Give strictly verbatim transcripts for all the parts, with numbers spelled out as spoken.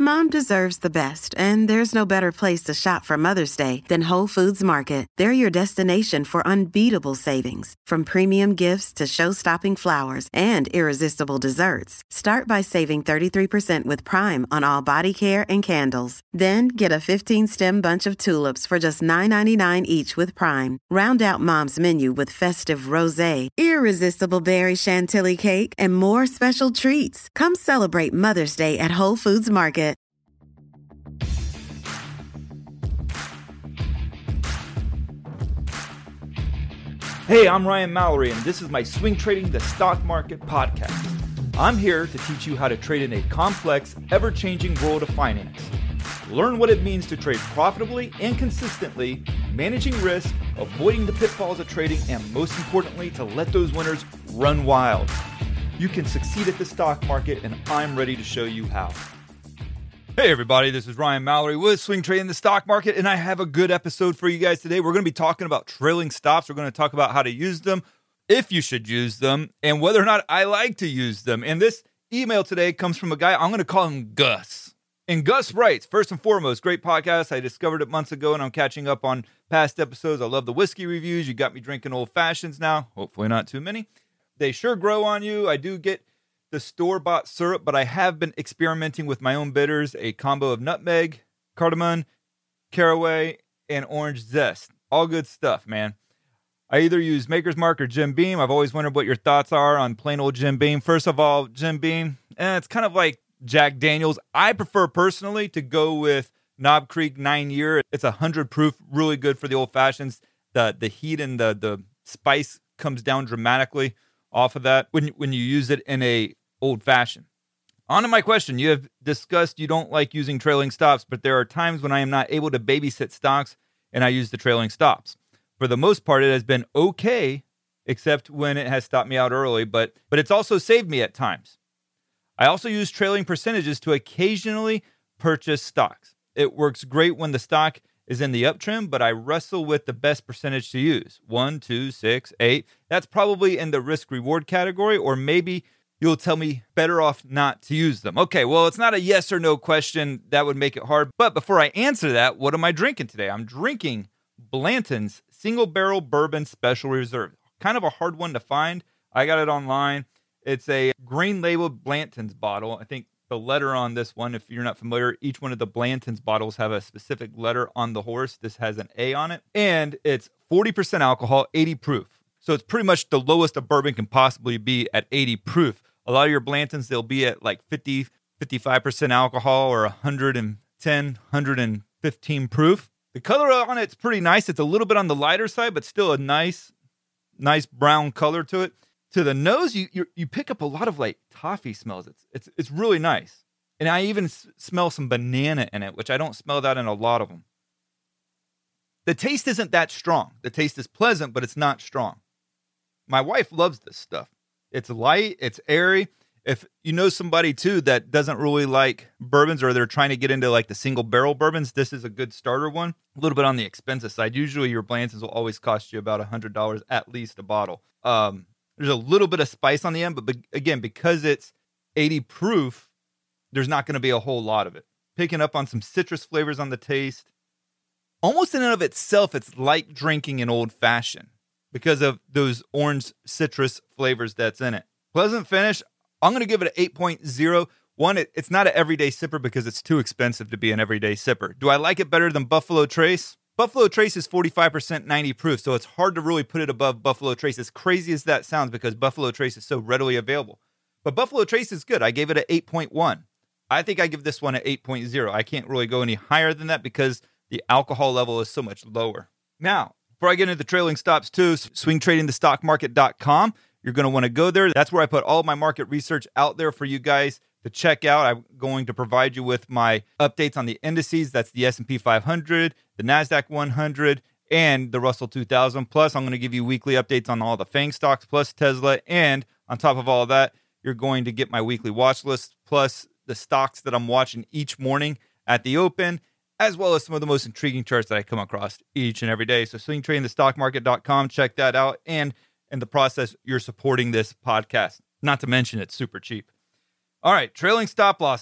Mom deserves the best, and there's no better place to shop for Mother's Day than Whole Foods Market. They're your destination for unbeatable savings, from premium gifts to show-stopping flowers and irresistible desserts. Start by saving thirty-three percent with Prime on all body care and candles. Then get a fifteen-stem bunch of tulips for just nine ninety-nine each with Prime. Round out Mom's menu with festive rosé, irresistible berry chantilly cake, and more special treats. Come celebrate Mother's Day at Whole Foods Market. Hey, I'm Ryan Mallory, and this is my Swing Trading the Stock Market podcast. I'm here to teach you how to trade in a complex, ever-changing world of finance. Learn what it means to trade profitably and consistently, managing risk, avoiding the pitfalls of trading, and most importantly, to let those winners run wild. You can succeed at the stock market, and I'm ready to show you how. Hey everybody, this is Ryan Mallory with Swing Trading the Stock Market, and I have a good episode for you guys today. We're going to be talking about trailing stops. We're going to talk about how to use them, if you should use them, and whether or not I like to use them. And this email today comes from a guy, I'm going to call him Gus. And Gus writes, first and foremost, great podcast. I discovered it months ago, and I'm catching up on past episodes. I love the whiskey reviews. You got me drinking old fashions now. Hopefully not too many. They sure grow on you. I do get the store-bought syrup, but I have been experimenting with my own bitters, a combo of nutmeg, cardamom, caraway, and orange zest. All good stuff, man. I either use Maker's Mark or Jim Beam. I've always wondered what your thoughts are on plain old Jim Beam. First of all, Jim Beam, eh, it's kind of like Jack Daniels. I prefer personally to go with Knob Creek nine year. It's one hundred proof, really good for the old fashions. The the heat and the, the spice comes down dramatically off of that when, when you use it in a old fashioned. On to my question. You have discussed you don't like using trailing stops, but there are times when I am not able to babysit stocks and I use the trailing stops. For the most part, it has been okay, except when it has stopped me out early, but but it's also saved me at times. I also use trailing percentages to occasionally purchase stocks. It works great when the stock is in the uptrend, but I wrestle with the best percentage to use. One, two, six, eight. That's probably in the risk reward category, or maybe you'll tell me better off not to use them. Okay, well, it's not a yes or no question. That would make it hard. But before I answer that, what am I drinking today? I'm drinking Blanton's Single Barrel Bourbon Special Reserve. Kind of a hard one to find. I got it online. It's a green labeled Blanton's bottle. I think the letter on this one, if you're not familiar, each one of the Blanton's bottles have a specific letter on the horse. This has an A on it. And it's forty percent alcohol, eighty proof. So it's pretty much the lowest a bourbon can possibly be at eighty proof. A lot of your Blantons, they'll be at like fifty, fifty-five percent alcohol or one hundred ten, one hundred fifteen proof. The color on it's pretty nice. It's a little bit on the lighter side, but still a nice, nice brown color to it. To the nose, you you, you pick up a lot of like toffee smells. It's it's it's really nice. And I even s- smell some banana in it, which I don't smell that in a lot of them. The taste isn't that strong. The taste is pleasant, but it's not strong. My wife loves this stuff. It's light, it's airy. If you know somebody too that doesn't really like bourbons or they're trying to get into like the single barrel bourbons, this is a good starter one. A little bit on the expensive side. Usually your Blantons will always cost you about one hundred dollars at least a bottle. Um, there's a little bit of spice on the end, but be- again, because it's eighty proof, there's not going to be a whole lot of it. Picking up on some citrus flavors on the taste. Almost in and of itself, it's like drinking an old fashioned because of those orange citrus flavors that's in it. Pleasant finish. I'm going to give it an eight point oh. One, it, it's not an everyday sipper because it's too expensive to be an everyday sipper. Do I like it better than Buffalo Trace? Buffalo Trace is forty-five percent ninety proof, so it's hard to really put it above Buffalo Trace, as crazy as that sounds, because Buffalo Trace is so readily available. But Buffalo Trace is good. I gave it an eight point one. I think I give this one an eight point oh. I can't really go any higher than that because the alcohol level is so much lower. Now, before I get into the trailing stops too, swing trading the stock market dot com. You're going to want to go there. That's where I put all my market research out there for you guys to check out. I'm going to provide you with my updates on the indices. That's the S and P five hundred, the NASDAQ one hundred, and the Russell two thousand. Plus, I'm going to give you weekly updates on all the FANG stocks, plus Tesla. And on top of all of that, you're going to get my weekly watch list, plus the stocks that I'm watching each morning at the open, as well as some of the most intriguing charts that I come across each and every day. So swing trading the stock market dot com, check that out. And in the process, you're supporting this podcast. Not to mention it's super cheap. All right, trailing stop losses.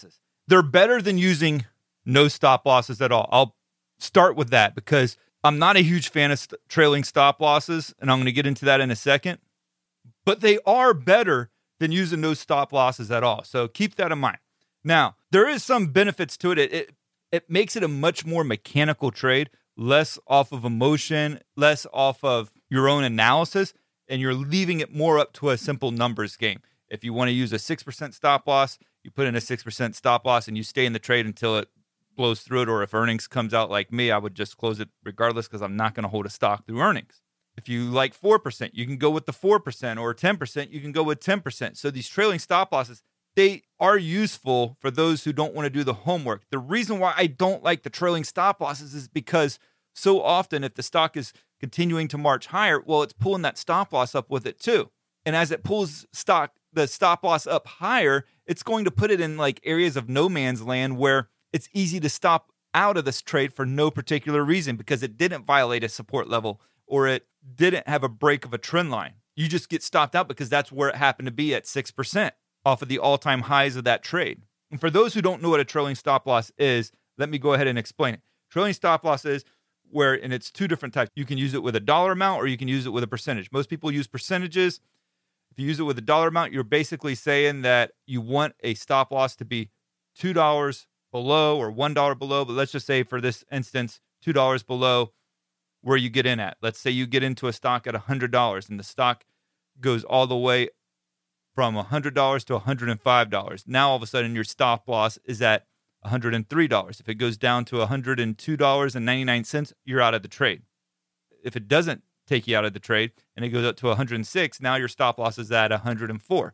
they're better than using no stop losses at all. I'll start with that because I'm not a huge fan of st- trailing stop losses, and I'm going to get into that in a second. But they are better than using no stop losses at all. So keep that in mind. Now, there is some benefits to it. It, it, it makes it a much more mechanical trade, less off of emotion, less off of your own analysis, and you're leaving it more up to a simple numbers game. If you want to use a six percent stop loss, you put in a six percent stop loss and you stay in the trade until it blows through it. Or if earnings comes out like me, I would just close it regardless because I'm not going to hold a stock through earnings. If you like four percent, you can go with the four percent, or ten percent, you can go with ten percent. So these trailing stop losses, they are useful for those who don't want to do the homework. The reason why I don't like the trailing stop losses is because so often if the stock is continuing to march higher, well, it's pulling that stop loss up with it too. And as it pulls stock, the stop loss up higher, it's going to put it in like areas of no man's land where it's easy to stop out of this trade for no particular reason because it didn't violate a support level or it didn't have a break of a trend line. You just get stopped out because that's where it happened to be at six percent off of the all-time highs of that trade. And for those who don't know what a trailing stop loss is, let me go ahead and explain it. Trailing stop loss is where, and it's two different types. You can use it with a dollar amount or you can use it with a percentage. Most people use percentages. If you use it with a dollar amount, you're basically saying that you want a stop loss to be two dollars below or one dollar below. But let's just say for this instance, two dollars below where you get in at. Let's say you get into a stock at one hundred dollars and the stock goes all the way from one hundred dollars to one hundred five dollars. Now all of a sudden your stop loss is at one hundred three dollars. If it goes down to one hundred two dollars and ninety-nine cents, you're out of the trade. If it doesn't take you out of the trade and it goes up to one hundred six, now your stop loss is at one hundred four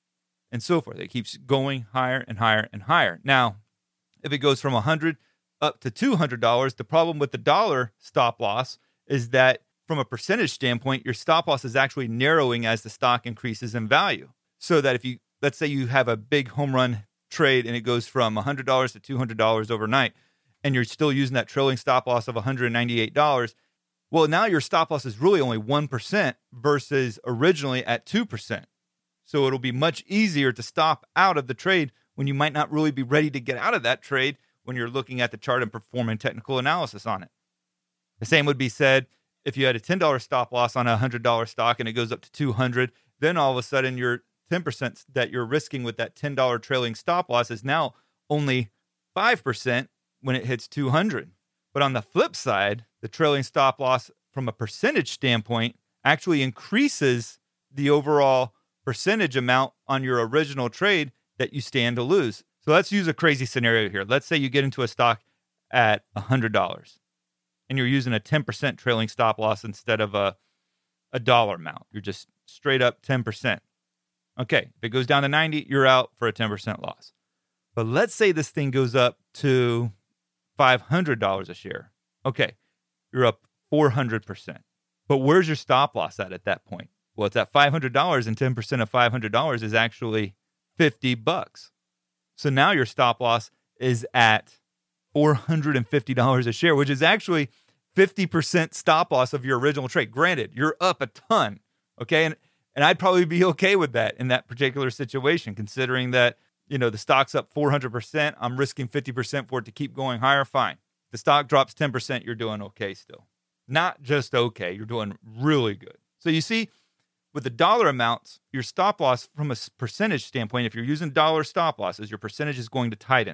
and so forth. It keeps going higher and higher and higher. Now, if it goes from one hundred up to two hundred dollars, the problem with the dollar stop loss is that from a percentage standpoint, your stop loss is actually narrowing as the stock increases in value. So that if you, let's say you have a big home run trade and it goes from one hundred dollars to two hundred dollars overnight, and you're still using that trailing stop loss of one hundred ninety-eight dollars, well, now your stop loss is really only one percent versus originally at two percent. So it'll be much easier to stop out of the trade when you might not really be ready to get out of that trade when you're looking at the chart and performing technical analysis on it. The same would be said if you had a ten dollars stop loss on a one hundred dollars stock and it goes up to two hundred dollars, then all of a sudden your ten percent that you're risking with that ten dollars trailing stop loss is now only five percent when it hits two hundred. But on the flip side, the trailing stop loss from a percentage standpoint actually increases the overall percentage amount on your original trade that you stand to lose. So let's use a crazy scenario here. Let's say you get into a stock at one hundred dollars and you're using a ten percent trailing stop loss instead of a, a dollar amount. You're just straight up ten percent. Okay, if it goes down to ninety, you're out for a ten percent loss. But let's say this thing goes up to five hundred dollars a share. Okay, you're up four hundred percent. But where's your stop loss at at that point? Well, it's at five hundred dollars, and ten percent of five hundred dollars is actually fifty bucks. So now your stop loss is at four hundred fifty dollars a share, which is actually fifty percent stop loss of your original trade. Granted, you're up a ton, okay? And and I'd probably be okay with that in that particular situation, considering that, you know, the stock's up four hundred percent. I'm risking fifty percent for it to keep going higher. Fine. The stock drops ten percent. You're doing okay still. Not just okay. You're doing really good. So you see, with the dollar amounts, your stop loss from a percentage standpoint, if you're using dollar stop losses, your percentage is going to tighten.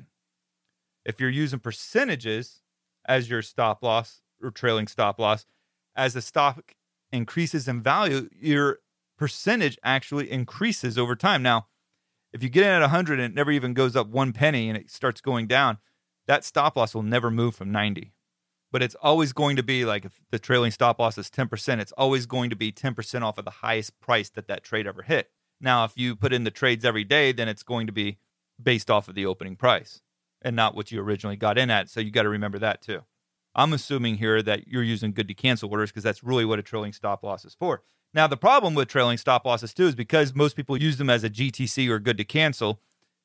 If you're using percentages as your stop loss or trailing stop loss, as the stock increases in value, your percentage actually increases over time. Now, if you get in at one hundred and it never even goes up one penny and it starts going down, that stop loss will never move from ninety. But it's always going to be like, if the trailing stop loss is ten percent, it's always going to be ten percent off of the highest price that that trade ever hit. Now, if you put in the trades every day, then it's going to be based off of the opening price and not what you originally got in at. So you got to remember that too. I'm assuming here that you're using good to cancel orders because that's really what a trailing stop loss is for. Now, the problem with trailing stop losses too is because most people use them as a G T C or good to cancel,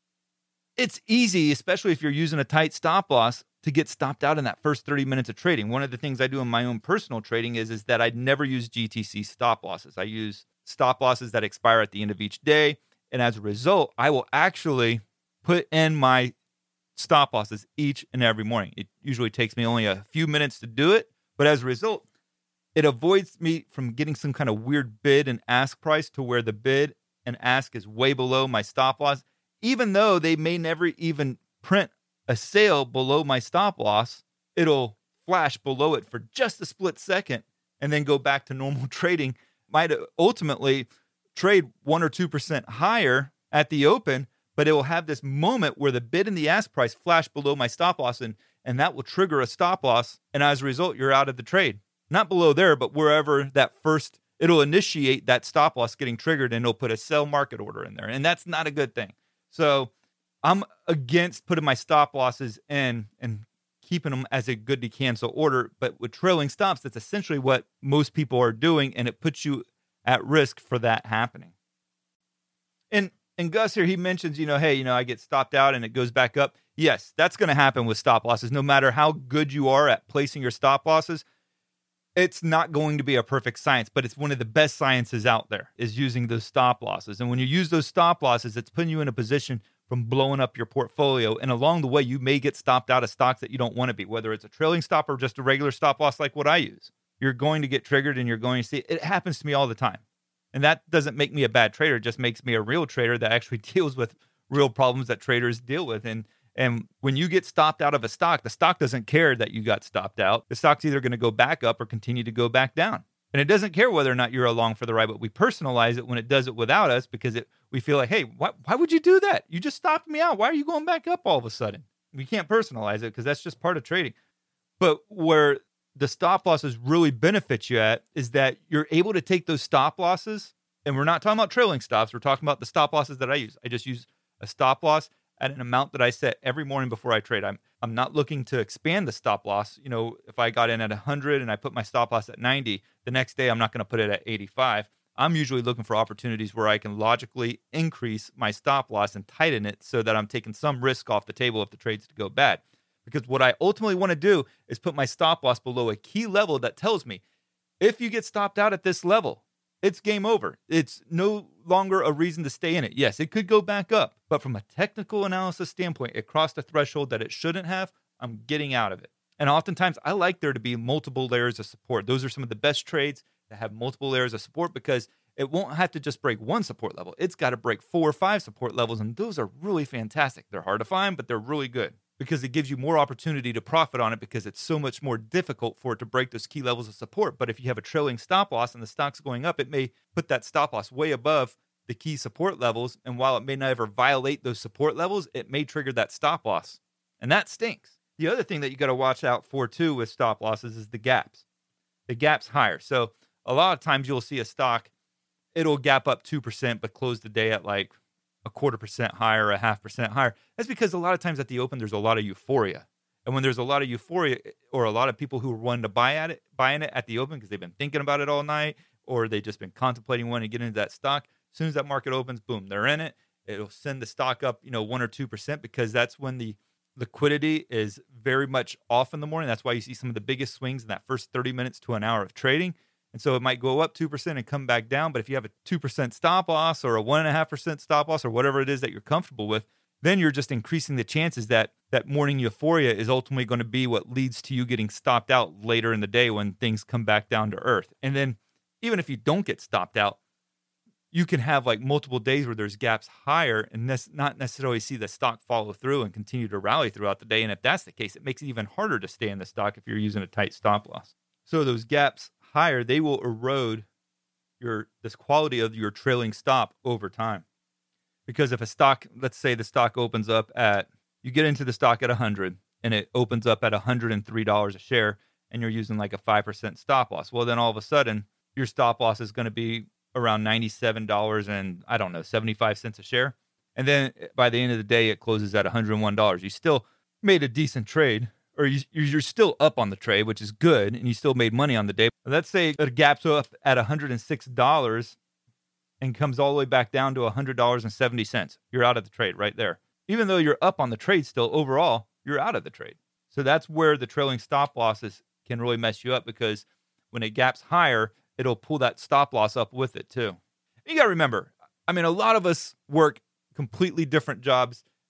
it's easy, especially if you're using a tight stop loss, to get stopped out in that first thirty minutes of trading. One of the things I do in my own personal trading is, is that I never use G T C stop losses. I use stop losses that expire at the end of each day. And as a result, I will actually put in my stop losses each and every morning. It usually takes me only a few minutes to do it, but as a result, it avoids me from getting some kind of weird bid and ask price to where the bid and ask is way below my stop loss, even though they may never even print a sale below my stop loss. It'll flash below it for just a split second and then go back to normal trading. Might ultimately trade one or two percent higher at the open, but it will have this moment where the bid and the ask price flash below my stop loss, and, and that will trigger a stop loss. And as a result, you're out of the trade. Not below there, but wherever that first, it'll initiate that stop loss getting triggered, and it'll put a sell market order in there. And that's not a good thing. So I'm against putting my stop losses in and keeping them as a good to cancel order. But with trailing stops, that's essentially what most people are doing, and it puts you at risk for that happening. And and Gus here, he mentions, you know, hey, you know, I get stopped out and it goes back up. Yes, that's going to happen with stop losses. No matter how good you are at placing your stop losses, it's not going to be a perfect science, but it's one of the best sciences out there, is using those stop losses. And when you use those stop losses, it's putting you in a position from blowing up your portfolio. And along the way, you may get stopped out of stocks that you don't want to be, whether it's a trailing stop or just a regular stop loss like what I use. You're going to get triggered and you're going to see it. It happens to me all the time. And that doesn't make me a bad trader. It just makes me a real trader that actually deals with real problems that traders deal with. And And when you get stopped out of a stock, the stock doesn't care that you got stopped out. The stock's either going to go back up or continue to go back down. And it doesn't care whether or not you're along for the ride, but we personalize it when it does it without us, because it we feel like, hey, why, why would you do that? You just stopped me out. Why are you going back up all of a sudden? We can't personalize it because that's just part of trading. But where the stop losses really benefit you at is that you're able to take those stop losses, and we're not talking about trailing stops. We're talking about the stop losses that I use. I just use a stop loss at an amount that I set every morning before I trade. I'm I'm not looking to expand the stop loss. You know, if I got in at one hundred and I put my stop loss at ninety, the next day I'm not going to put it at eighty-five. I'm usually looking for opportunities where I can logically increase my stop loss and tighten it so that I'm taking some risk off the table if the trade's to go bad. Because what I ultimately want to do is put my stop loss below a key level that tells me, if you get stopped out at this level, it's game over. It's no longer a reason to stay in it. Yes, it could go back up, but from a technical analysis standpoint, it crossed a threshold that it shouldn't have. I'm getting out of it. And oftentimes, I like there to be multiple layers of support. Those are some of the best trades that have multiple layers of support, because it won't have to just break one support level. It's got to break four or five support levels, and those are really fantastic. They're hard to find, but they're really good, because it gives you more opportunity to profit on it, because it's so much more difficult for it to break those key levels of support. But if you have a trailing stop loss and the stock's going up, it may put that stop loss way above the key support levels. And while it may never violate those support levels, it may trigger that stop loss. And that stinks. The other thing that you got to watch out for too with stop losses is the gaps. The gap's higher. So a lot of times you'll see a stock, it'll gap up two percent, but close the day at like a quarter percent higher, a half percent higher. That's because a lot of times at the open, there's a lot of euphoria. And when there's a lot of euphoria, or a lot of people who are wanting to buy at it, buying it at the open because they've been thinking about it all night, or they've just been contemplating wanting to get into that stock, as soon as that market opens, boom, they're in it. It'll send the stock up, you know, one or two percent, because that's when the liquidity is very much off in the morning. That's why you see some of the biggest swings in that first thirty minutes to an hour of trading. And so it might go up two percent and come back down. But if you have a two percent stop loss or a one point five percent stop loss or whatever it is that you're comfortable with, then you're just increasing the chances that that morning euphoria is ultimately going to be what leads to you getting stopped out later in the day when things come back down to earth. And then even if you don't get stopped out, you can have like multiple days where there's gaps higher and ne- not necessarily see the stock follow through and continue to rally throughout the day. And if that's the case, it makes it even harder to stay in the stock if you're using a tight stop loss. So those gaps higher, they will erode your this quality of your trailing stop over time. Because if a stock, let's say the stock opens up at, you get into the stock at one hundred and it opens up at one hundred three dollars a share, and you're using like a five percent stop loss. Well, then all of a sudden your stop loss is going to be around ninety-seven dollars and I don't know, seventy-five cents a share. And then by the end of the day, it closes at one hundred one dollars. You still made a decent trade, or you, you're still up on the trade, which is good, and you still made money on the day. Let's say it gaps up at one hundred six dollars and comes all the way back down to one hundred dollars and seventy cents. You're out of the trade right there. Even though you're up on the trade still, overall, you're out of the trade. So that's where the trailing stop losses can really mess you up, because when it gaps higher, it'll pull that stop loss up with it too. You got to remember, I mean, a lot of us work completely different jobs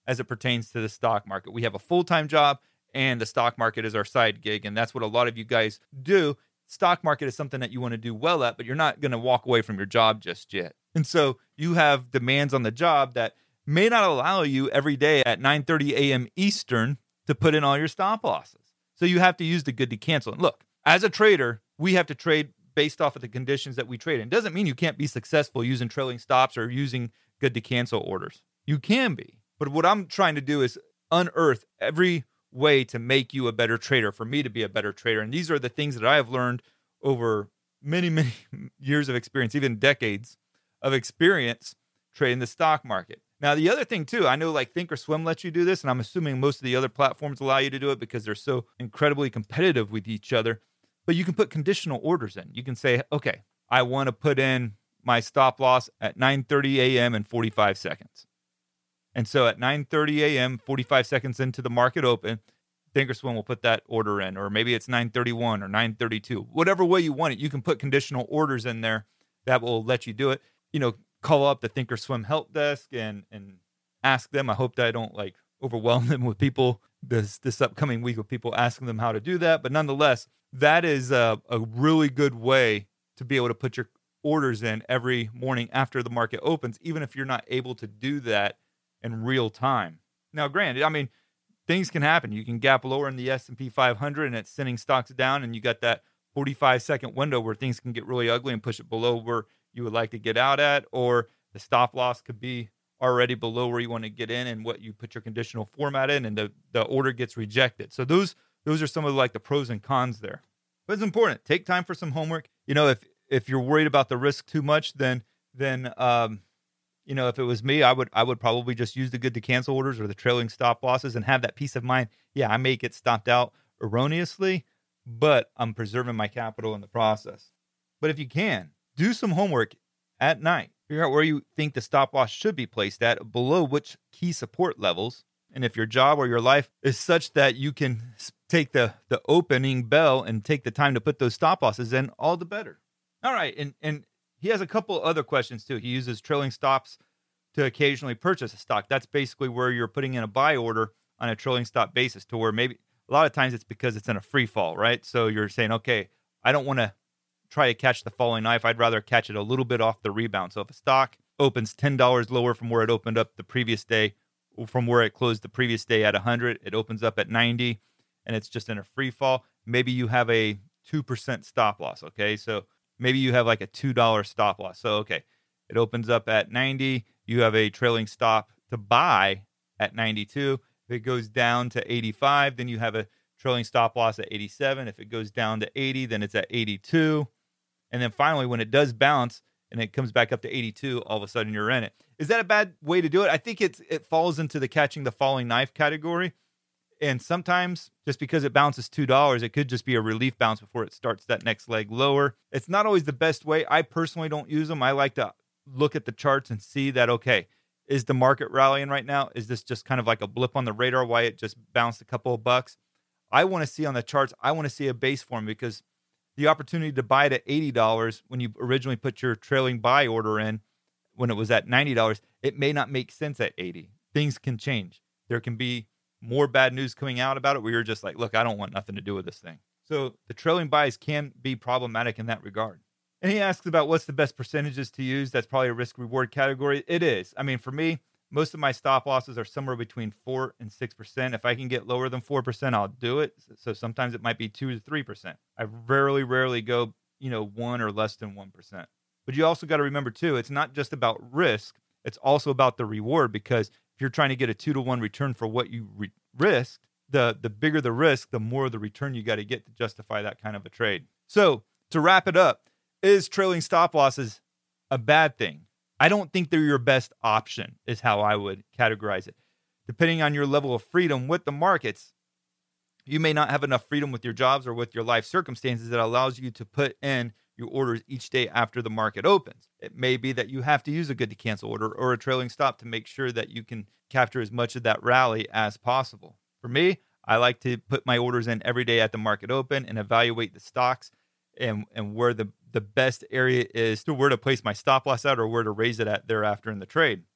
as it pertains to the stock market. We have a full-time job, and the stock market is our side gig, and that's what a lot of you guys do. Stock market is something that you want to do well at, but you're not going to walk away from your job just yet. And so you have demands on the job that may not allow you every day at nine thirty a.m. Eastern to put in all your stop losses. So you have to use the good to cancel. And look, as a trader, we have to trade based off of the conditions that we trade in. It doesn't mean you can't be successful using trailing stops or using good to cancel orders. You can be. But what I'm trying to do is unearth every way to make you a better trader, for me to be a better trader. And these are the things that I have learned over many, many years of experience, even decades of experience trading the stock market. Now, the other thing too, I know like Thinkorswim lets you do this, and I'm assuming most of the other platforms allow you to do it because they're so incredibly competitive with each other. But you can put conditional orders in. You can say, okay, I want to put in my stop loss at nine thirty a.m. and forty-five seconds. And so at nine thirty a.m., forty-five seconds into the market open, Thinkorswim will put that order in, or maybe it's nine thirty-one or nine thirty-two. Whatever way you want it, you can put conditional orders in there that will let you do it. You know, call up the Thinkorswim help desk and and ask them. I hope that I don't like overwhelm them with people this this upcoming week of people asking them how to do that. But nonetheless, that is a, a really good way to be able to put your orders in every morning after the market opens, even if you're not able to do that in real time. Now, granted, I mean, things can happen. You can gap lower in the S and P five hundred and it's sending stocks down, and you got that forty-five second window where things can get really ugly and push it below where you would like to get out at, or the stop loss could be already below where you want to get in and what you put your conditional format in, and the, the order gets rejected. So those those are some of the, like the pros and cons there. But it's important. Take time for some homework. You know, if if you're worried about the risk too much, then then um, you know, if it was me, I would I would probably just use the good to cancel orders or the trailing stop losses and have that peace of mind. Yeah, I may get stopped out erroneously, but I'm preserving my capital in the process. But if you can, do some homework at night. Figure out where you think the stop loss should be placed at, below which key support levels. And if your job or your life is such that you can take the, the opening bell and take the time to put those stop losses in, all the better. All right. And, and he has a couple other questions too. He uses trailing stops to occasionally purchase a stock. That's basically where you're putting in a buy order on a trailing stop basis, to where maybe a lot of times it's because it's in a free fall, right? So you're saying, okay, I don't want to try to catch the falling knife. I'd rather catch it a little bit off the rebound. So if a stock opens ten dollars lower from where it opened up the previous day, from where it closed the previous day at one hundred, it opens up at ninety, and it's just in a free fall. Maybe you have a two percent stop loss, okay? So maybe you have like a two dollars stop loss. So, okay, it opens up at ninety. You have a trailing stop to buy at ninety-two. If it goes down to eighty-five, then you have a trailing stop loss at eighty-seven. If it goes down to eighty, then it's at eighty-two. And then finally, when it does bounce and it comes back up to eighty-two, all of a sudden you're in it. Is that a bad way to do it? I think it's it falls into the catching the falling knife category. And sometimes just because it bounces two dollars, it could just be a relief bounce before it starts that next leg lower. It's not always the best way. I personally don't use them. I like to look at the charts and see that, okay, is the market rallying right now? Is this just kind of like a blip on the radar why it just bounced a couple of bucks? I want to see on the charts, I want to see a base form, because the opportunity to buy it at eighty dollars when you originally put your trailing buy order in, when it was at ninety dollars, it may not make sense at eighty. Things can change. There can be more bad news coming out about it where you're just like, look, I don't want nothing to do with this thing. So the trailing buys can be problematic in that regard. And he asks about what's the best percentages to use. That's probably a risk reward category. It is. I mean, for me, most of my stop losses are somewhere between four and six percent. If I can get lower than four percent, I'll do it. So sometimes it might be two to three percent. I rarely, rarely go, you know, one or less than one percent. But you also got to remember too, it's not just about risk. It's also about the reward, because if you're trying to get a two to one return for what you re- risked, the, the bigger the risk, the more the return you got to get to justify that kind of a trade. So to wrap it up, is trailing stop losses a bad thing? I don't think they're your best option, is how I would categorize it. Depending on your level of freedom with the markets, you may not have enough freedom with your jobs or with your life circumstances that allows you to put in your orders each day after the market opens. It may be that you have to use a good to cancel order or a trailing stop to make sure that you can capture as much of that rally as possible. For me, I like to put my orders in every day at the market open and evaluate the stocks and, and where the, the best area is to where to place my stop loss at or where to raise it at thereafter in the trade.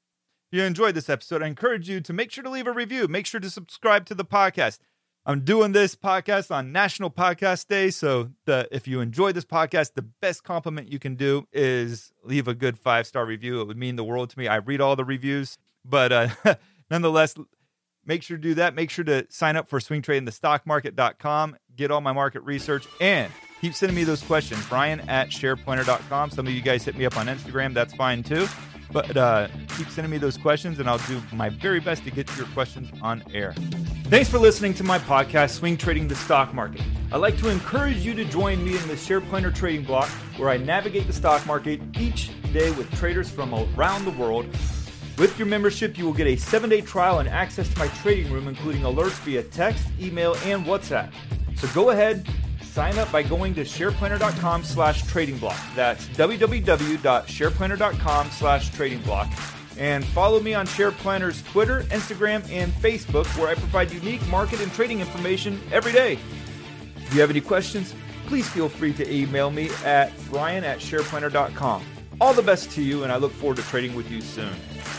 If you enjoyed this episode, I encourage you to make sure to leave a review. Make sure to subscribe to the podcast. I'm doing this podcast on National Podcast Day, so the, if you enjoy this podcast, the best compliment you can do is leave a good five-star review. It would mean the world to me. I read all the reviews, but uh, nonetheless, make sure to do that. Make sure to sign up for swing trading the stock market dot com, get all my market research, and keep sending me those questions. Brian at share pointer dot com. Some of you guys hit me up on Instagram. That's fine too. But uh, keep sending me those questions, and I'll do my very best to get to your questions on air. Thanks for listening to my podcast, Swing Trading the Stock Market. I'd like to encourage you to join me in the SharePointer Trading Block, where I navigate the stock market each day with traders from around the world. With your membership, you will get a seven-day trial and access to my trading room, including alerts via text, email, and WhatsApp. So go ahead, sign up by going to sharepointer dot com slash trading block. That's w w w dot sharepointer dot com slash trading block. And follow me on SharePlanner's Twitter, Instagram, and Facebook, where I provide unique market and trading information every day. If you have any questions, please feel free to email me at brian at sharepointer dot com. All the best to you, and I look forward to trading with you soon.